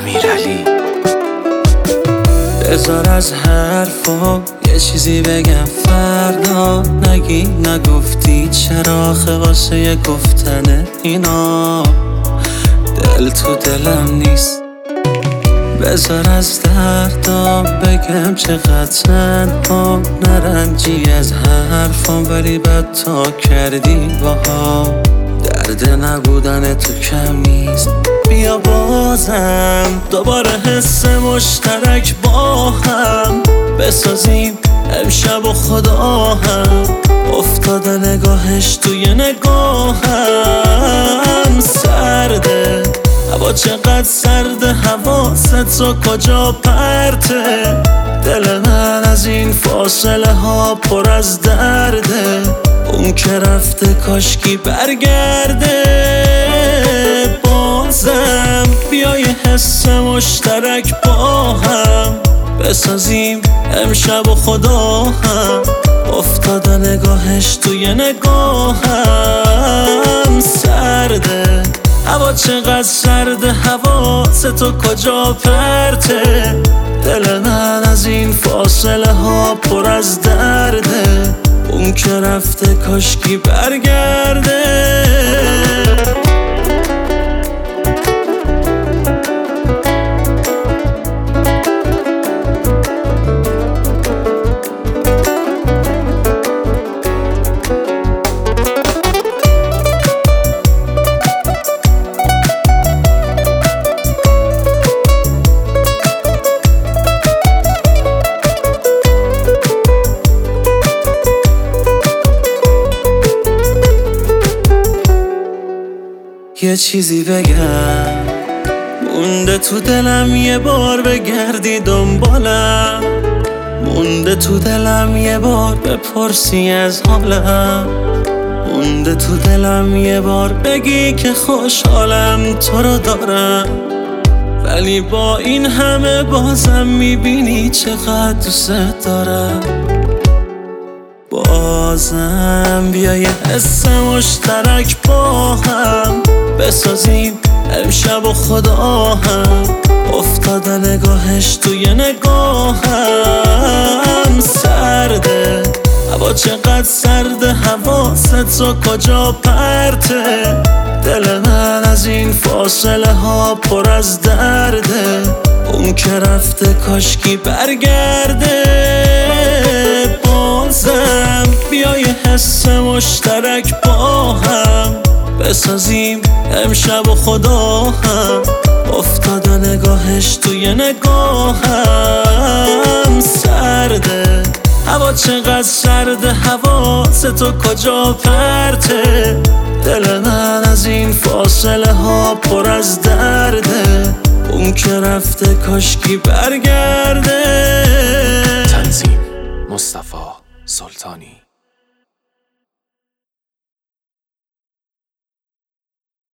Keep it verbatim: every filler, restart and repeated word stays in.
امیرعلی. بذار از حرفا یه چیزی بگم فردا، نگی نگفتی چراغ واسه گفتن اینا، دل تو دلم نیست. بذار از دردا بگم چقدر تنها، نرنجی از حرفام ولی بد تا کردی باها. درد نبودن تو کم نیست، بیا بازم دوباره حس مشترک با هم بسازیم امشب و خدا هم. افتاده نگاهش توی نگاهم، سرده هوا چقدر سرده، حواست تو کجا پرته. دل من از این فاصله ها پر از درده، اون که رفته کاشکی برگرده. بازم بیای حس مشترک با هم بسازیم امشب و خدا هم. افتاده نگاهش توی نگاهم، سرده هوا چقدر سرده، حواست تو کجا پرته. دل من از این فاصله ها پر از درده، اون که رفته کاشکی برگرده. یه چیزی بگم، مونده تو دلم یه بار بگردی دنبالم، مونده تو دلم یه بار بپرسی از حالم، مونده تو دلم یه بار بگی که خوشحالم تو رو دارم. ولی با این همه بازم میبینی چقدر دوست دارم. بازم بیا یه حس مشترک با هم بسازیم امشب و خدا هم. افتاده نگاهش توی نگاهم، سرده هوا چقدر سرده، حواست تو کجا پرته. دل من از این فاصله ها پر از درده، اون که رفته کاشکی برگرده. بازم بیای حس مشترک با هم بسازیم امشب و خدا هم. افتاده نگاهش توی نگاهم، سرده هوا چقدر سرده، حواست تو کجا پرته. دل من از این فاصله ها پر از درده، اون که رفته کاشکی برگرده.